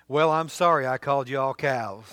Well, I'm sorry I called you all cows.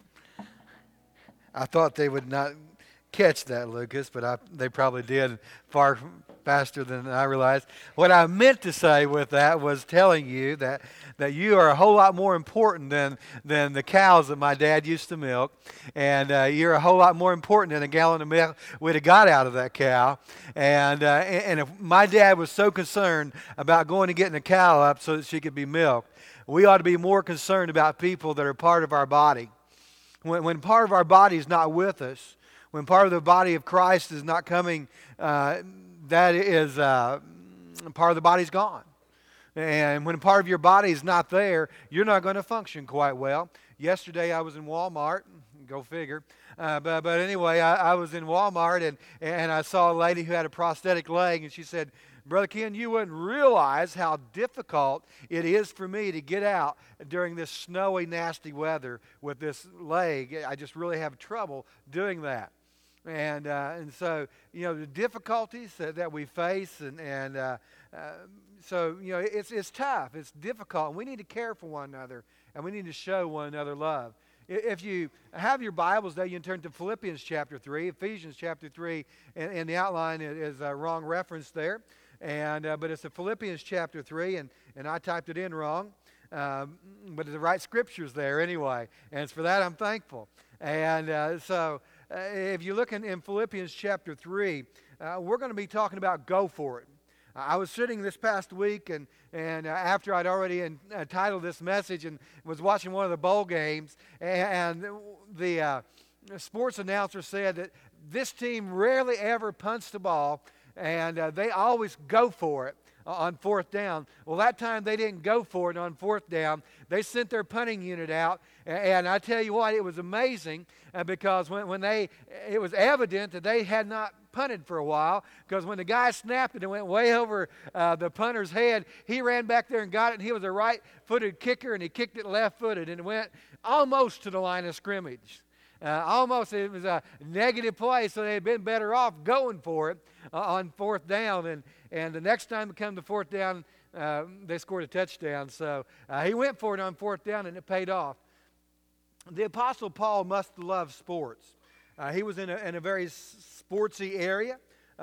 I thought they would not catch that, Lucas, but they probably did far faster than I realized. What I meant to say with that was telling you that you are a whole lot more important than the cows that my dad used to milk, and you're a whole lot more important than a gallon of milk we'd have got out of that cow. And if my dad was so concerned about going and getting a cow up so that she could be milked, we ought to be more concerned about people that are part of our body. When part of our body is not with us, when part of the body of Christ is not coming, that is part of the body's gone. And when part of your body is not there, you're not going to function quite well. Yesterday I was in Walmart, go figure. But anyway, I was in Walmart and I saw a lady who had a prosthetic leg, and she said, "Brother Ken, you wouldn't realize how difficult it is for me to get out during this snowy, nasty weather with this leg. I just really have trouble doing that." And so, the difficulties that we face, so, it's tough. It's difficult. And we need to care for one another, and we need to show one another love. If you have your Bibles there, you can turn to Philippians chapter 3. Ephesians chapter 3, and the outline is a wrong reference there. But it's a Philippians chapter 3, and I typed it in wrong. But the right scripture's there anyway. And for that, I'm thankful. So if you look in Philippians chapter 3, we're going to be talking about go for it. I was sitting this past week, and after I'd already titled this message and was watching one of the bowl games, and the sports announcer said that this team rarely ever punts the ball, and they always go for it on fourth down. Well, that time they didn't go for it on fourth down. They sent their punting unit out, and I tell you what, it was amazing because it was evident that they had not punted for a while, because when the guy snapped it and went way over the punter's head, he ran back there and got it, and he was a right-footed kicker, and he kicked it left-footed, and it went almost to the line of scrimmage. Almost, it was a negative play, so they had been better off going for it on fourth down. And the next time it came to fourth down, they scored a touchdown. So he went for it on fourth down, and it paid off. The Apostle Paul must love sports. He was in a very sportsy area,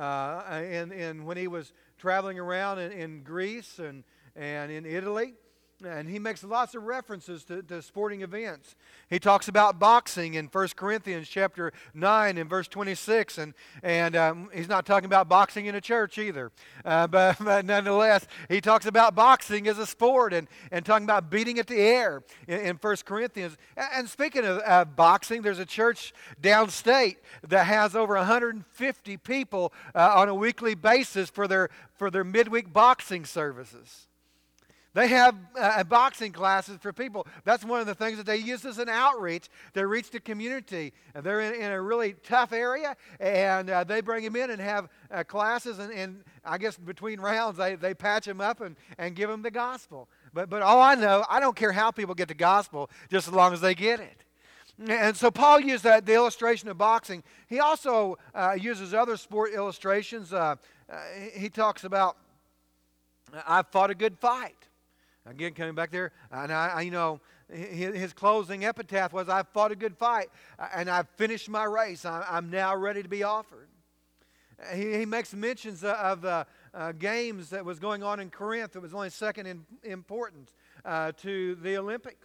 and when he was traveling around in Greece and in Italy. And he makes lots of references to sporting events. He talks about boxing in 1 Corinthians chapter 9 and verse 26. And he's not talking about boxing in a church either. But nonetheless, he talks about boxing as a sport and talking about beating at the air in 1 Corinthians. And speaking of boxing, there's a church downstate that has over 150 people on a weekly basis for their midweek boxing services. They have boxing classes for people. That's one of the things that they use as an outreach to reach the community. And they're in a really tough area, and they bring them in and have classes, and I guess between rounds they patch them up and give them the gospel. But all I know, I don't care how people get the gospel, just as long as they get it. And so Paul used the illustration of boxing. He also uses other sport illustrations. He talks about, "I've fought a good fight." Again, coming back there, and his closing epitaph was, "I've fought a good fight, and I've finished my race. I'm now ready to be offered." He makes mentions of the games that was going on in Corinth that was only second in importance to the Olympics.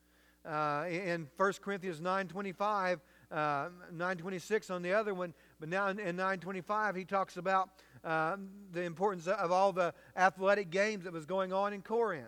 In 1 Corinthians 9:25, 9:26 on the other one, but now in 9:25 he talks about the importance of all the athletic games that was going on in Corinth.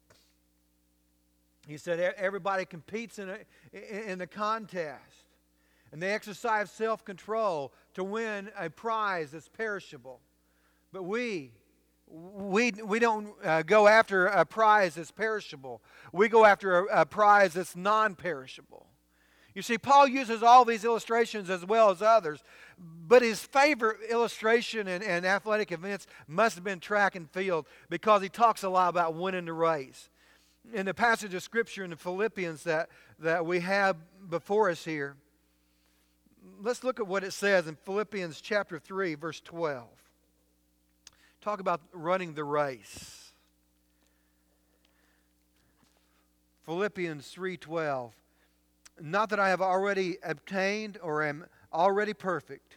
He said everybody competes in the contest, and they exercise self-control to win a prize that's perishable. But we don't go after a prize that's perishable. We go after a prize that's non-perishable. You see, Paul uses all these illustrations as well as others, but his favorite illustration in athletic events must have been track and field, because he talks a lot about winning the race. In the passage of Scripture in the Philippians that we have before us here, let's look at what it says in Philippians chapter 3, verse 12. Talk about running the race. Philippians 3:12. Not that I have already obtained or am already perfect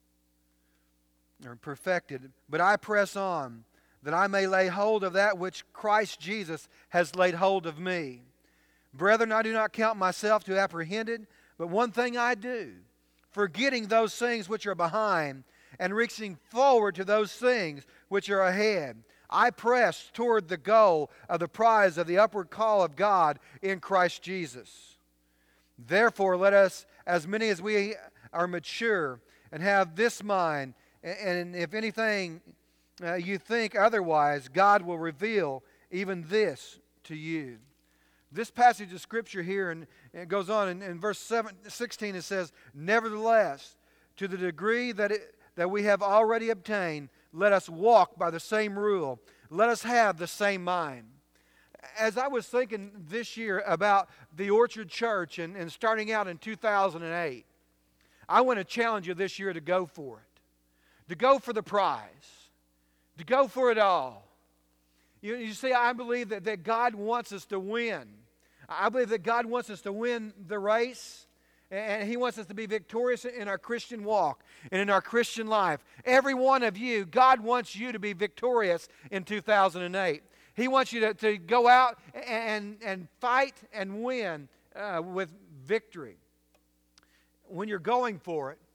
or perfected, but I press on, that I may lay hold of that which Christ Jesus has laid hold of me. Brethren, I do not count myself to have apprehended, but one thing I do, forgetting those things which are behind, and reaching forward to those things which are ahead. I press toward the goal of the prize of the upward call of God in Christ Jesus. Therefore, let us, as many as we are mature, and have this mind, and if anything you think otherwise, God will reveal even this to you. This passage of Scripture here, and it goes on in verse 16, it says, nevertheless, to the degree that we have already obtained, let us walk by the same rule. Let us have the same mind. As I was thinking this year about the Orchard Church and starting out in 2008, I want to challenge you this year to go for it. To go for the prize. To go for it all. You see, I believe that God wants us to win. I believe that God wants us to win the race. And He wants us to be victorious in our Christian walk and in our Christian life. Every one of you, God wants you to be victorious in 2008. He wants you to go out and fight and win with victory. When you're going for it,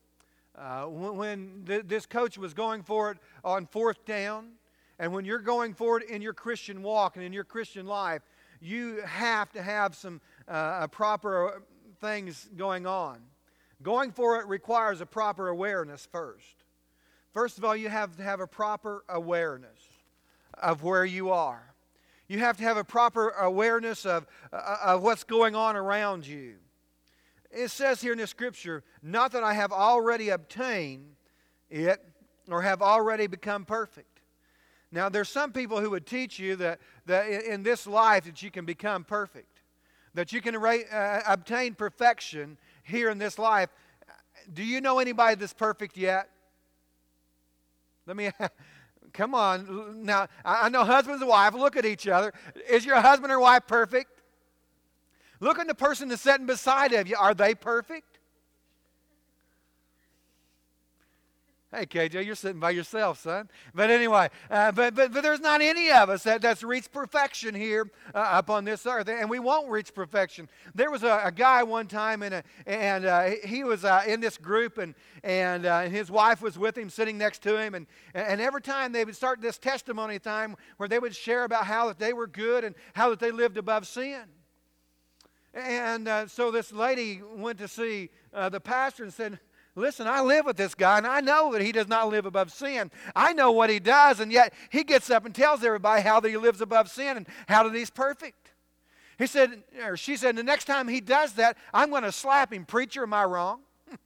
when this coach was going for it on fourth down, and when you're going for it in your Christian walk and in your Christian life, you have to have some proper things going on. Going for it requires a proper awareness first. First of all, you have to have a proper awareness of where you are. You have to have a proper awareness of what's going on around you. It says here in the Scripture, not that I have already obtained it or have already become perfect. Now, there's some people who would teach you that in this life that you can become perfect. That you can obtain perfection here in this life. Do you know anybody that's perfect yet? Come on. Now, I know husbands and wives look at each other. Is your husband or wife perfect? Look at the person that's sitting beside of you. Are they perfect? Hey, KJ, you're sitting by yourself, son. But anyway, but there's not any of us that's reached perfection here up on this earth, and we won't reach perfection. There was a guy one time, and he was in this group, and his wife was with him, sitting next to him, and every time they would start this testimony time where they would share about how that they were good and how that they lived above sin. And so this lady went to see the pastor and said, listen, I live with this guy, and I know that he does not live above sin. I know what he does, and yet he gets up and tells everybody how that he lives above sin and how that he's perfect. He said, or she said, the next time he does that, I'm going to slap him. Preacher, am I wrong?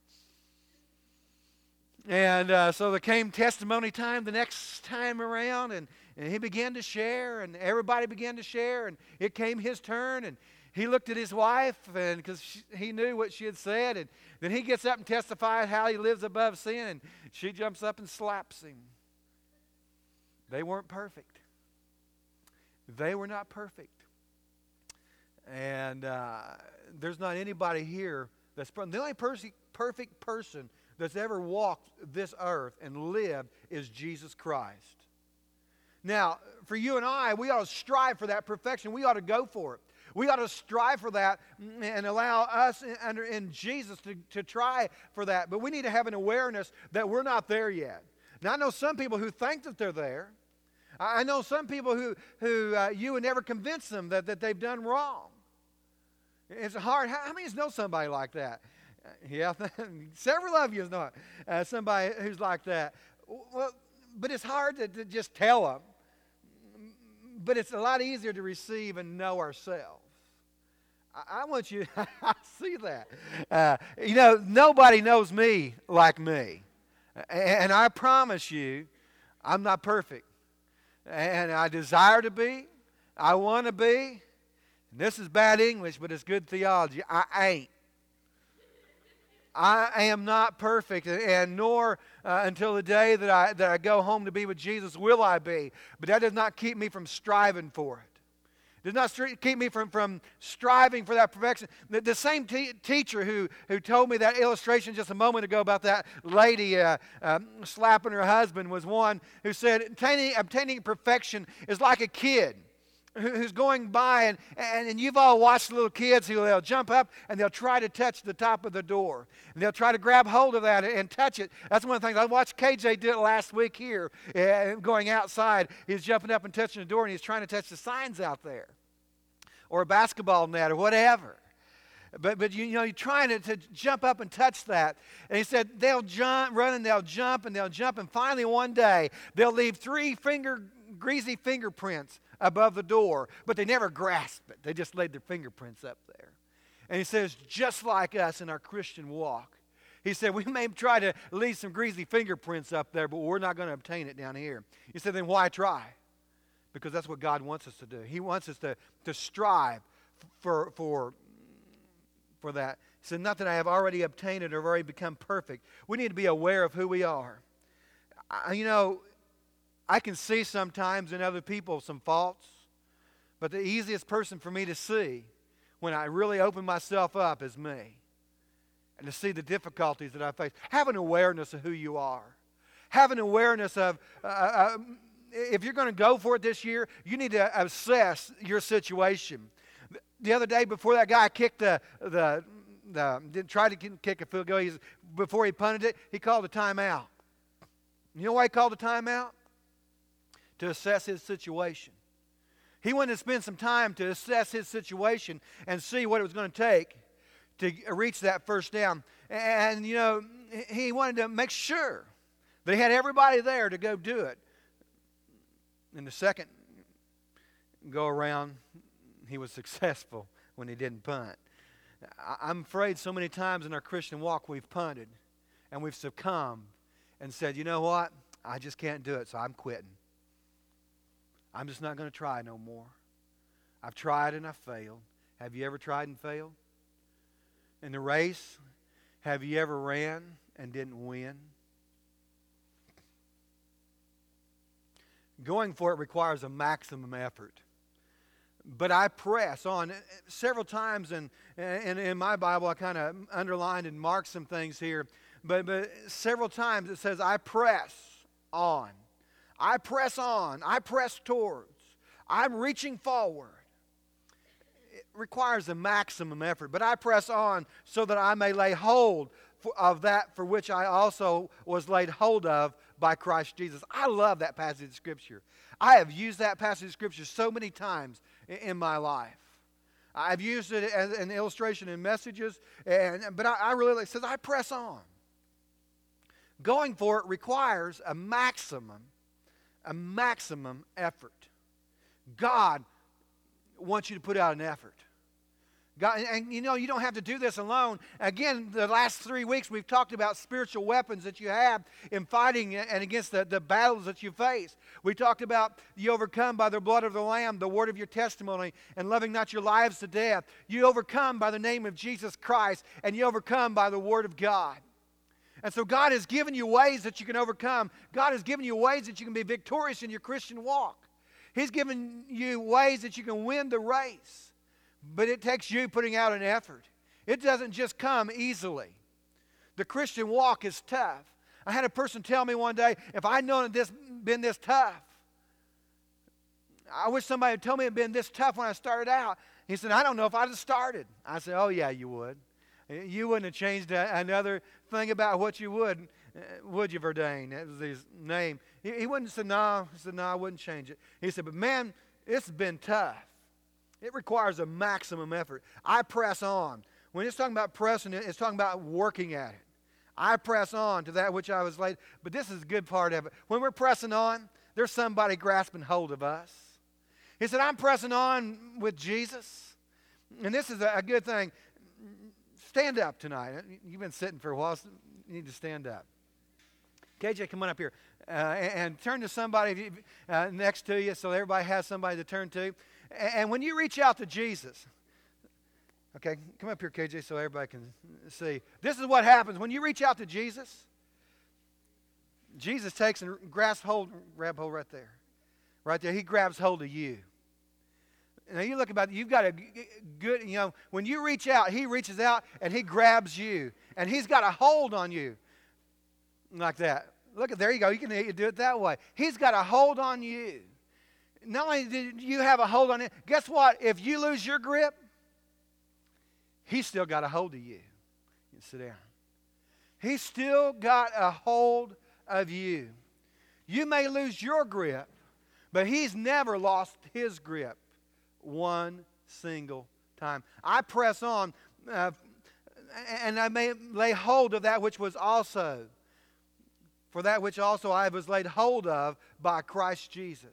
And so there came testimony time the next time around, and he began to share, and everybody began to share, and it came his turn, and he looked at his wife, and because he knew what she had said, and then he gets up and testifies how he lives above sin, and she jumps up and slaps him. They weren't perfect. They were not perfect. And there's not anybody here that's the only perfect person that's ever walked this earth and lived is Jesus Christ. Now, for you and I, we ought to strive for that perfection. We ought to go for it. We ought to strive for that and allow us in Jesus to try for that. But we need to have an awareness that we're not there yet. Now, I know some people who think that they're there. I know some people who you would never convince them that they've done wrong. It's hard. How many of you know somebody like that? Yeah, several of you know somebody who's like that. Well, but it's hard to just tell them. But it's a lot easier to receive and know ourselves. I want you to see that. Nobody knows me like me. And I promise you, I'm not perfect. And I desire to be. I want to be. And this is bad English, but it's good theology. I ain't. I am not perfect, and nor until the day that I go home to be with Jesus will I be. But that does not keep me from striving for it. Does not keep me from striving for that perfection. The same teacher who told me that illustration just a moment ago about that lady slapping her husband was one who said obtaining perfection is like a kid who's going by, and you've all watched little kids who they'll jump up and they'll try to touch the top of the door. And they'll try to grab hold of that and touch it. That's one of the things. I watched KJ do it last week here, going outside. He's jumping up and touching the door, and he's trying to touch the signs out there, or a basketball net, or whatever. But you're trying to jump up and touch that. And he said they'll run and they'll jump, and finally one day they'll leave 3 greasy fingerprints above the door, but they never grasped it. They just laid their fingerprints up there. And he says, just like us in our Christian walk, he said, we may try to leave some greasy fingerprints up there, but we're not going to obtain it down here. He said, then why try? Because that's what God wants us to do. He wants us to strive for that. He said, not that I have already obtained it or already become perfect. We need to be aware of who we are. I can see sometimes in other people some faults, but the easiest person for me to see when I really open myself up is me, and to see the difficulties that I face. Have an awareness of who you are. Have an awareness of, if you're going to go for it this year, you need to assess your situation. The other day, before that guy kicked didn't try to kick a field goal, before he punted it, he called a timeout. You know why he called a timeout? To assess his situation. He wanted to spend some time to assess his situation and see what it was going to take to reach that first down. And, he wanted to make sure that he had everybody there to go do it. In the second go around, he was successful when he didn't punt. I'm afraid so many times in our Christian walk we've punted and we've succumbed and said, you know what? I just can't do it, so I'm quitting. I'm just not going to try no more. I've tried and I've failed. Have you ever tried and failed? In the race, have you ever ran and didn't win? Going for it requires a maximum effort. But I press on. Several times in my Bible, I kind of underlined and marked some things here. But several times it says, I press on. I press on. I press towards. I'm reaching forward. It requires a maximum effort. But I press on so that I may lay hold of that for which I also was laid hold of by Christ Jesus. I love that passage of Scripture. I have used that passage of Scripture so many times in my life. I've used it as an illustration in messages, but I really like it. It says, I press on. Going for it requires a maximum effort. God wants you to put out an effort. God, and you don't have to do this alone. Again, the last 3 weeks we've talked about spiritual weapons that you have in fighting and against the battles that you face. We talked about you overcome by the blood of the Lamb, the word of your testimony, and loving not your lives to death. You overcome by the name of Jesus Christ, and you overcome by the word of God. And so God has given you ways that you can overcome. God has given you ways that you can be victorious in your Christian walk. He's given you ways that you can win the race. But it takes you putting out an effort. It doesn't just come easily. The Christian walk is tough. I had a person tell me one day, if I'd known it been this tough, I wish somebody had told me it had been this tough when I started out. He said, I don't know if I'd have started. I said, oh yeah, you would. You wouldn't have changed another thing about what you would you, Verdane? That was his name. He wouldn't say, no. He said, no, I wouldn't change it. He said, but man, it's been tough. It requires a maximum effort. I press on. When it's talking about pressing, it's talking about working at it. I press on to that which I was laid. But this is a good part of it. When we're pressing on, there's somebody grasping hold of us. He said, I'm pressing on with Jesus. And this is a good thing. Stand up tonight. You've been sitting for a while, so you need to stand up. KJ, come on up here. And turn to somebody next to you so everybody has somebody to turn to. And when you reach out to Jesus, okay, come up here, KJ, so everybody can see. This is what happens. When you reach out to Jesus, Jesus takes and grab hold right there. Right there. He grabs hold of you. Now you look about, you've got a good, when you reach out, He reaches out and He grabs you. And He's got a hold on you. Like that. Look, there you go. You can do it that way. He's got a hold on you. Not only do you have a hold on it, guess what? If you lose your grip, He's still got a hold of you. You sit down. He's still got a hold of you. You may lose your grip, but He's never lost His grip one single time. I press on, and I may lay hold of that which was also, for that which also I was laid hold of by Christ Jesus.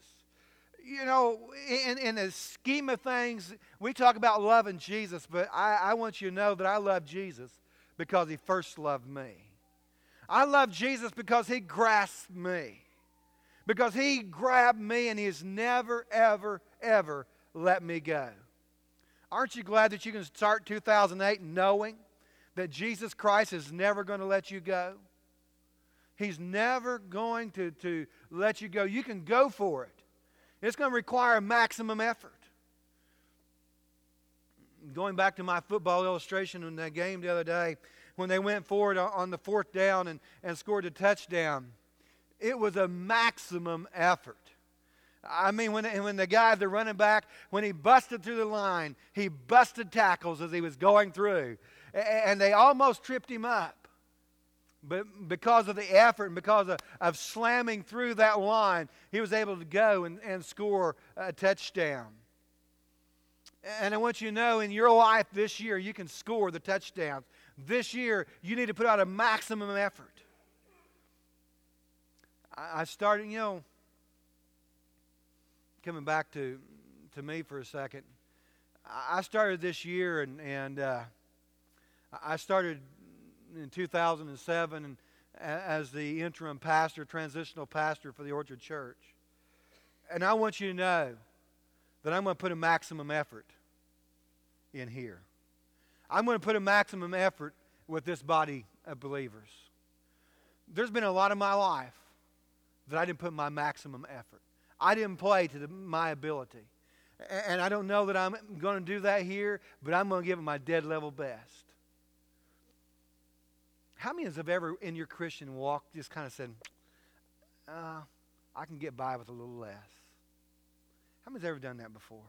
In the scheme of things, we talk about loving Jesus, but I want you to know that I love Jesus because He first loved me. I love Jesus because He grasped me. Because He grabbed me and He has never, ever, ever let me go. Aren't you glad that you can start 2008 knowing that Jesus Christ is never going to let you go? He's never going to let you go. You can go for it. It's going to require maximum effort. Going back to my football illustration in that game the other day, when they went forward on the fourth down and scored a touchdown, it was a maximum effort. I mean, when the guy, the running back, when he busted through the line, he busted tackles as he was going through. And they almost tripped him up. But because of the effort and because of slamming through that line, he was able to go and score a touchdown. And I want you to know, in your life this year, you can score the touchdowns. This year, you need to put out a maximum effort. I started, coming back to me for a second. I started this year, and I started in 2007 as the interim pastor, transitional pastor for the Orchard Church. And I want you to know that I'm going to put a maximum effort in here. I'm going to put a maximum effort with this body of believers. There's been a lot of my life that I didn't put my maximum effort. I didn't play to my ability. And I don't know that I'm going to do that here, but I'm going to give it my dead level best. How many have ever in your Christian walk just kind of said, I can get by with a little less? How many's ever done that before?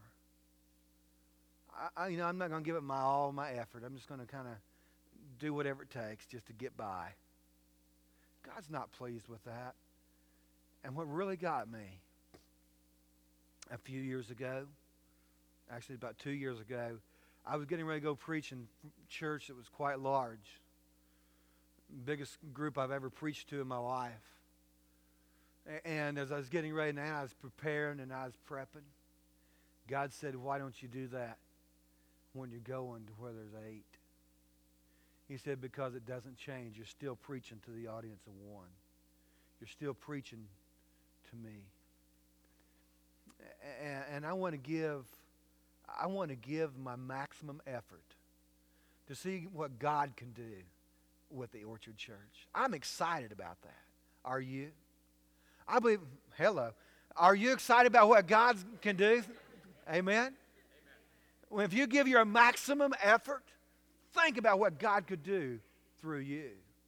I'm not going to give it all my effort. I'm just going to kind of do whatever it takes just to get by. God's not pleased with that. And what really got me a few years ago, actually about 2 years ago, I was getting ready to go preach in a church that was quite large. Biggest group I've ever preached to in my life. And as I was getting ready now, I was preparing and I was prepping. God said, why don't you do that when you're going to where there's 8? He said, because it doesn't change. You're still preaching to the audience of 1. You're still preaching to me. And I want to give my maximum effort to see what God can do with the Orchard Church. I'm excited about that. Are you? I believe, are you excited about what God can do? Amen? Well, if you give your maximum effort, think about what God could do through you.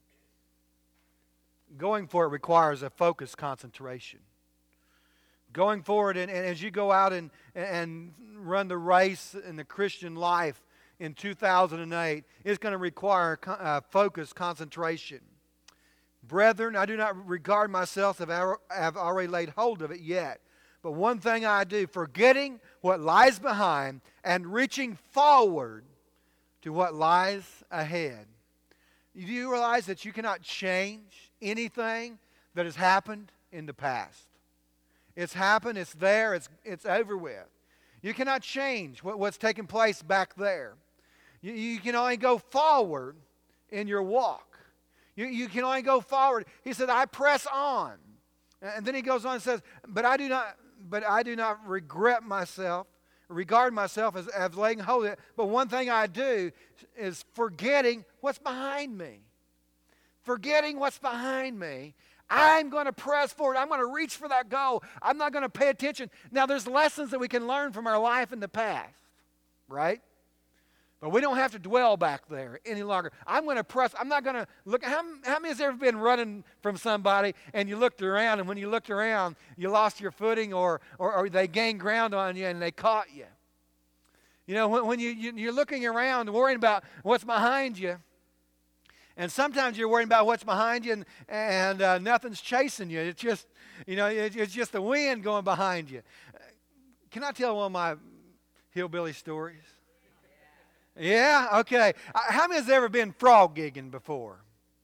Going for it requires a focused concentration. Going forward, and as you go out and run the race in the Christian life in 2008, it's going to require focused concentration. Brethren, I do not regard myself as have already laid hold of it yet. But one thing I do, forgetting what lies behind and reaching forward to what lies ahead. Do you realize that you cannot change anything that has happened in the past? It's happened, it's there, it's over with. You cannot change what's taking place back there. You can only go forward in your walk. You can only go forward. He said, I press on. And then he goes on and says, but I do not regret myself, regard myself as laying hold of it. But one thing I do is forgetting what's behind me. Forgetting what's behind me, I'm going to press forward. I'm going to reach for that goal. I'm not going to pay attention. Now, there's lessons that we can learn from our life in the past, right? But we don't have to dwell back there any longer. I'm going to press. I'm not going to look. How many has ever been running from somebody and you looked around, and when you looked around, you lost your footing or they gained ground on you and they caught you? You know, when you're looking around worrying about what's behind you, and sometimes you're worrying about what's behind you and nothing's chasing you. It's just, it's just the wind going behind you. Can I tell one of my hillbilly stories? Yeah? Okay. How many has ever been frog gigging before?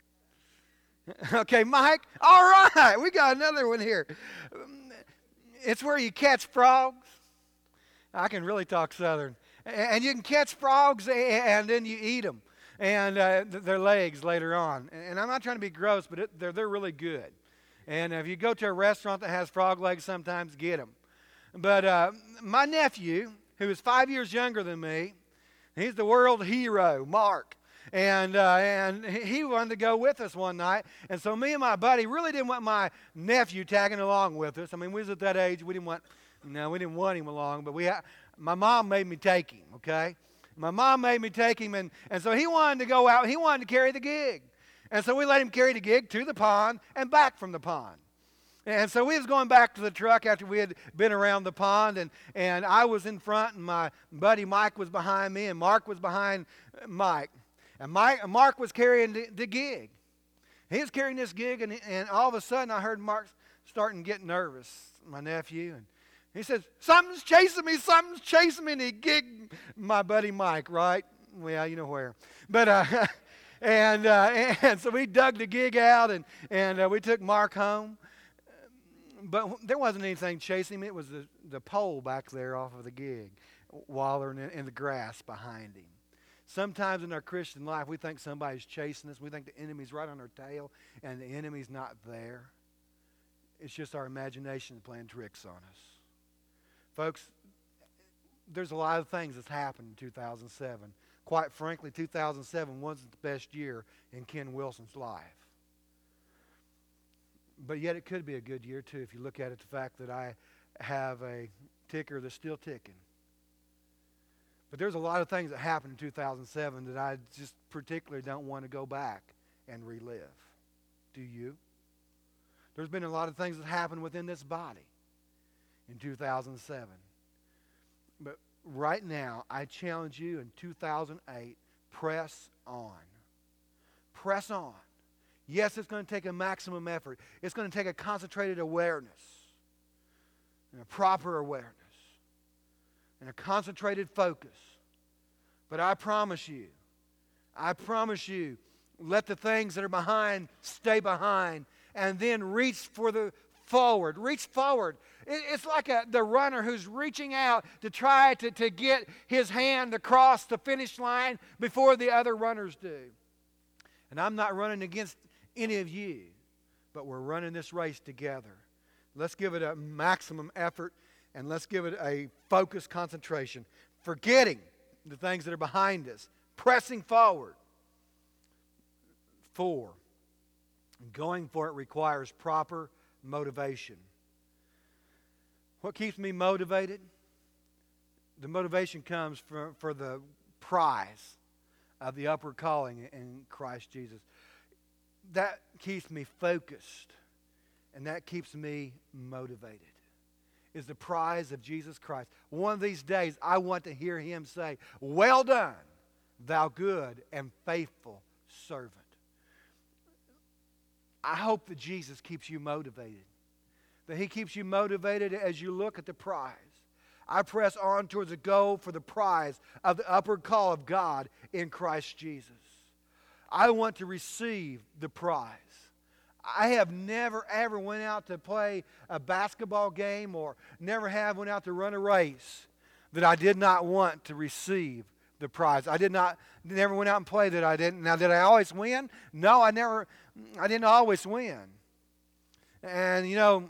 Okay, Mike? All right. We got another one here. It's where you catch frogs. I can really talk Southern. And you can catch frogs and then you eat them. And their legs later on. And I'm not trying to be gross, but they're really good. And if you go to a restaurant that has frog legs, sometimes get them. But my nephew, who is 5 years younger than me, he's the world hero, Mark. And he wanted to go with us one night. And so me and my buddy really didn't want my nephew tagging along with us. I mean, we was at that age. We didn't want him along. But my mom made me take him, okay? My mom made me take him. And so he wanted to go out. He wanted to carry the gig. And so we let him carry the gig to the pond and back from the pond. And so we was going back to the truck after we had been around the pond, and I was in front, and my buddy Mike was behind me, and Mark was behind Mike. And Mark was carrying the gig. He was carrying this gig, and all of a sudden I heard Mark starting to get nervous, my nephew. And he says, something's chasing me, and he gigged my buddy Mike, right? Well, you know where. But, and so we dug the gig out, and we took Mark home. But there wasn't anything chasing him. It was the pole back there off of the gig, wallowing in the grass behind him. Sometimes in our Christian life, we think somebody's chasing us. We think the enemy's right on our tail, and the enemy's not there. It's just our imagination playing tricks on us. Folks, there's a lot of things that's happened in 2007. Quite frankly, 2007 wasn't the best year in Ken Wilson's life. But yet it could be a good year, too, if you look at it, the fact that I have a ticker that's still ticking. But there's a lot of things that happened in 2007 that I just particularly don't want to go back and relive. Do you? There's been a lot of things that happened within this body in 2007. But right now, I challenge you in 2008, press on. Press on. Yes, it's going to take a maximum effort. It's going to take a concentrated awareness, and a proper awareness, and a concentrated focus. But I promise you, let the things that are behind stay behind, and then reach forward. Reach forward. It's like the runner who's reaching out to try to get his hand across the finish line before the other runners do. And I'm not running against any of you, but we're running this race together. Let's give it a maximum effort, and let's give it a focused concentration, forgetting the things that are behind us, pressing forward. 4, going for it requires proper motivation. What keeps me motivated? The motivation comes for the prize of the upward calling in Christ Jesus. That keeps me focused, and that keeps me motivated, is the prize of Jesus Christ. One of these days, I want to hear him say, well done, thou good and faithful servant. I hope that Jesus keeps you motivated, that he keeps you motivated as you look at the prize. I press on towards the goal for the prize of the upward call of God in Christ Jesus. I want to receive the prize. I have never ever went out to play a basketball game or never have went out to run a race that I did not want to receive the prize. I never went out and played that I didn't. Now, did I always win? No, I didn't always win. And,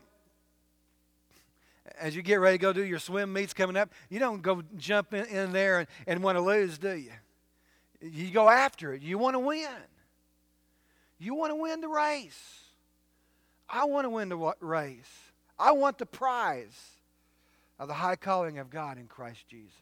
as you get ready to go do your swim meets coming up, you don't go jump in there and want to lose, do you? You go after it. You want to win. You want to win the race. I want to win the race. I want the prize of the high calling of God in Christ Jesus.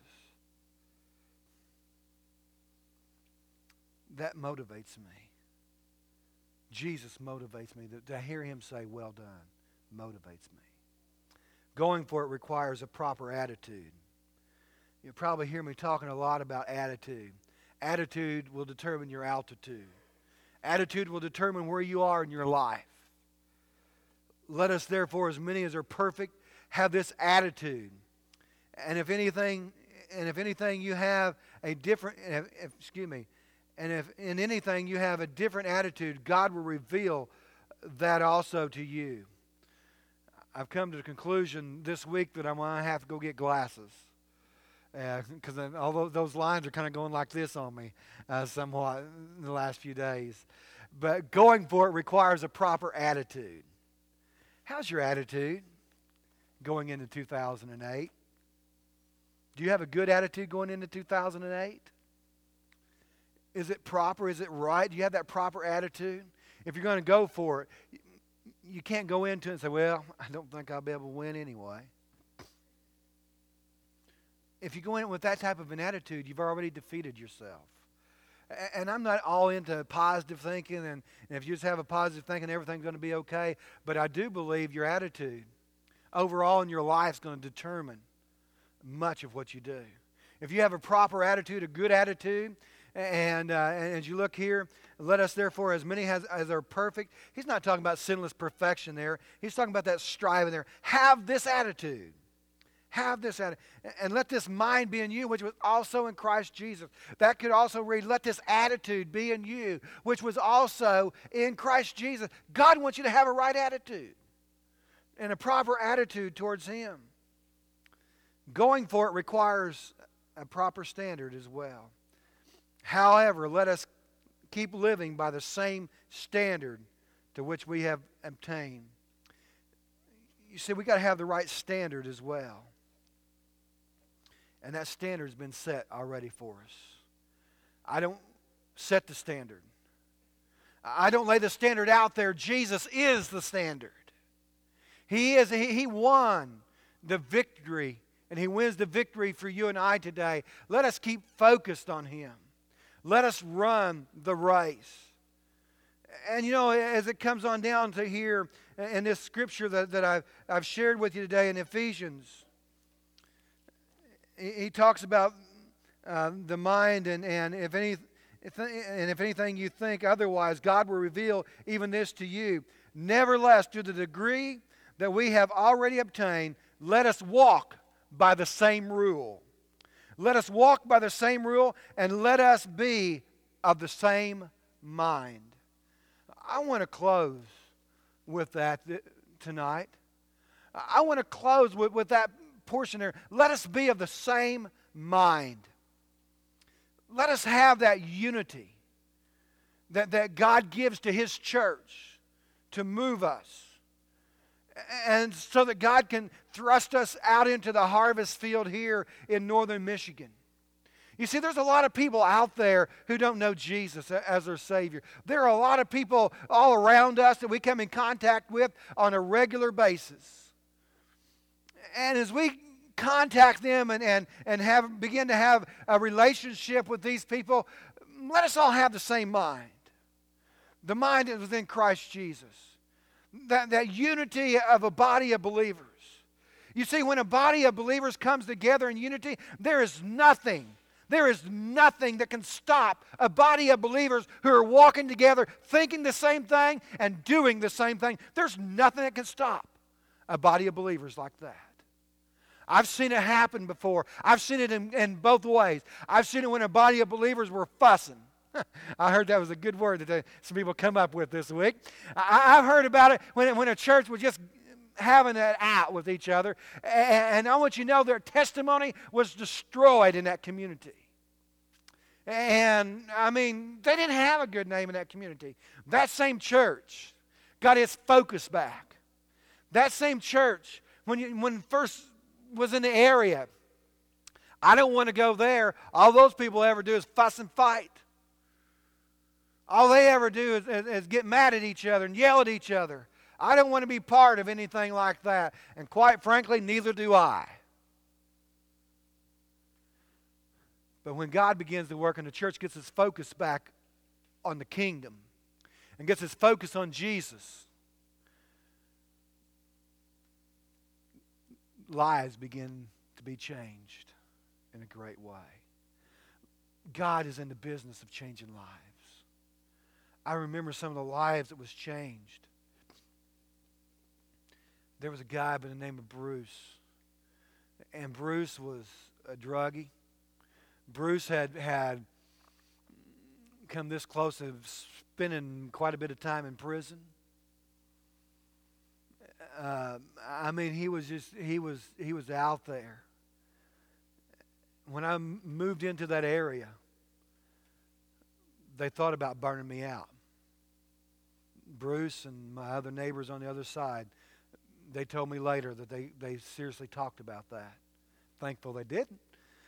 That motivates me. Jesus motivates me. To hear him say, well done, motivates me. Going for it requires a proper attitude. You'll probably hear me talking a lot about attitude. Attitude will determine your altitude. Attitude will determine where you are in your life. Let us therefore, as many as are perfect, have this attitude. And if anything you have a different, and if in anything you have a different attitude, God will reveal that also to you. I've come to the conclusion this week that I'm going to have to go get glasses. Because although those lines are kind of going like this on me somewhat in the last few days. But going for it requires a proper attitude. How's your attitude going into 2008? Do you have a good attitude going into 2008? Is it proper? Is it right? Do you have that proper attitude? If you're going to go for it, you can't go into it and say, well, I don't think I'll be able to win anyway. If you go in with that type of an attitude, you've already defeated yourself. And I'm not all into positive thinking, and if you just have a positive thinking, everything's going to be okay. But I do believe your attitude overall in your life is going to determine much of what you do. If you have a proper attitude, a good attitude, and as you look here, let us therefore, as many as are perfect. He's not talking about sinless perfection there. He's talking about that striving there. Have this attitude. Have this attitude. And let this mind be in you, which was also in Christ Jesus. That could also read, let this attitude be in you, which was also in Christ Jesus. God wants you to have a right attitude and a proper attitude towards Him. Going for it requires a proper standard as well. However, let us keep living by the same standard to which we have obtained. You see, we got to have the right standard as well. And that standard has been set already for us. I don't set the standard. I don't lay the standard out there. Jesus is the standard. He won the victory, and He wins the victory for you and I today. Let us keep focused on Him. Let us run the race. And you know, as it comes on down to here in this scripture that I've shared with you today in Ephesians, he talks about the mind, and if anything you think otherwise, God will reveal even this to you. Nevertheless, to the degree that we have already obtained, let us walk by the same rule. Let us walk by the same rule, and let us be of the same mind. I want to close with that tonight. I want to close with that portion there. Let us be of the same mind. Let us have that unity that God gives to His church to move us. And so that God can thrust us out into the harvest field here in northern Michigan. You see, there's a lot of people out there who don't know Jesus as their Savior. There are a lot of people all around us that we come in contact with on a regular basis. And as we contact them and begin to have a relationship with these people, let us all have the same mind. The mind that was in Christ Jesus. That unity of a body of believers. You see, when a body of believers comes together in unity, there is nothing that can stop a body of believers who are walking together, thinking the same thing and doing the same thing. There's nothing that can stop a body of believers like that. I've seen it happen before. I've seen it in both ways. I've seen it when a body of believers were fussing. I heard that was a good word that some people come up with this week. I've heard about it when a church was just having it out with each other. And I want you to know their testimony was destroyed in that community. And, I mean, they didn't have a good name in that community. That same church got its focus back. That same church, when first was in the area, I don't want to go there. All those people ever do is fuss and fight. All they ever do is get mad at each other and yell at each other. I don't want to be part of anything like that. And quite frankly, neither do I. But when God begins to work and the church gets its focus back on the kingdom and gets its focus on Jesus, lives begin to be changed in a great way. God is in the business of changing lives. I remember some of the lives that was changed. There was a guy by the name of Bruce. And Bruce was a druggie. Bruce had come this close to spending quite a bit of time in prison. I mean, he was out there. When I moved into that area, they thought about burning me out. Bruce and my other neighbors on the other side, they told me later that they seriously talked about that. Thankful they didn't.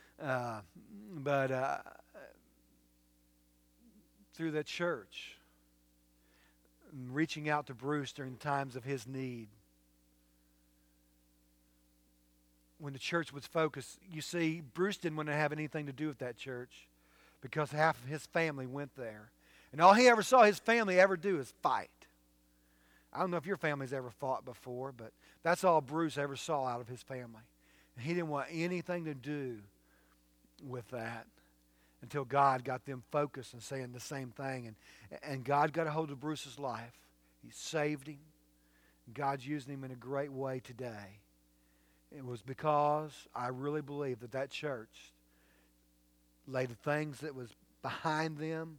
But through that church, reaching out to Bruce during times of his need, when the church was focused, you see, Bruce didn't want to have anything to do with that church because half of his family went there. And all he ever saw his family ever do is fight. I don't know if your family's ever fought before, but that's all Bruce ever saw out of his family. And he didn't want anything to do with that until God got them focused and saying the same thing. And God got a hold of Bruce's life. He saved him. God's using him in a great way today. It was because I really believe that church laid the things that was behind them.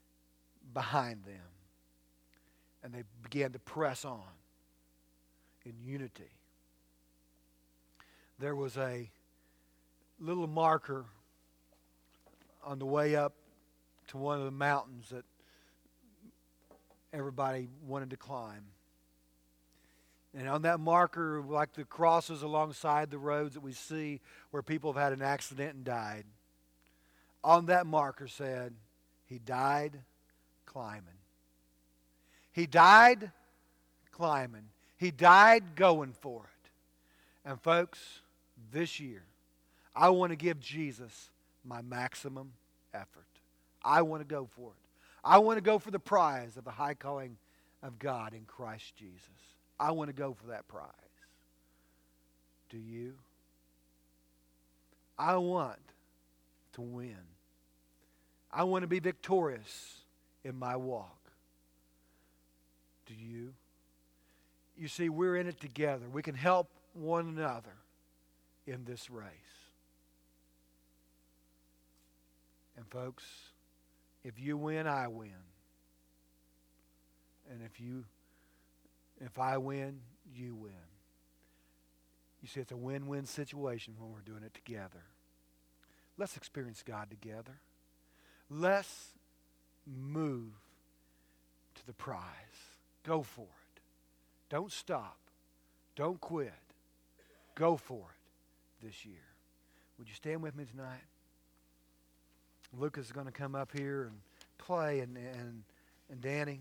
And they began to press on in unity. There was a little marker on the way up to one of the mountains that everybody wanted to climb. And on that marker, like the crosses alongside the roads that we see where people have had an accident and died, on that marker said, he died climbing. He died climbing. He died going for it. And folks, this year, I want to give Jesus my maximum effort. I want to go for it. I want to go for the prize of the high calling of God in Christ Jesus. I want to go for that prize. Do you? I want to win. I want to be victorious in my walk. Do you? You see, we're in it together. We can help one another in this race. And folks, if you win, I win. And if I win, you win. You see, it's a win-win situation when we're doing it together. Let's experience God together. Let's move to the prize. Go for it. Don't stop. Don't quit. Go for it this year. Would you stand with me tonight? Lucas is going to come up here and play, and Danny.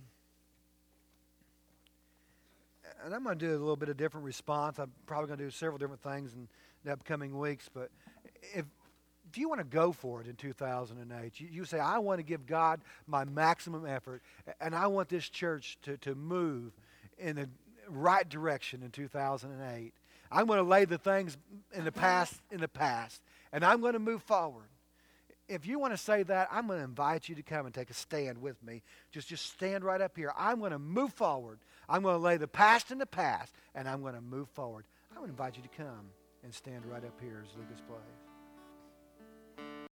And I'm going to do a little bit of different response. I'm probably going to do several different things in the upcoming weeks. But if you want to go for it in 2008, you say, I want to give God my maximum effort, and I want this church to move in the right direction in 2008. I'm going to lay the things in the past, and I'm going to move forward. If you want to say that, I'm going to invite you to come and take a stand with me. Just stand right up here. I'm going to move forward. I'm going to lay the past in the past, and I'm going to move forward. I would invite you to come and stand right up here as Lucas plays.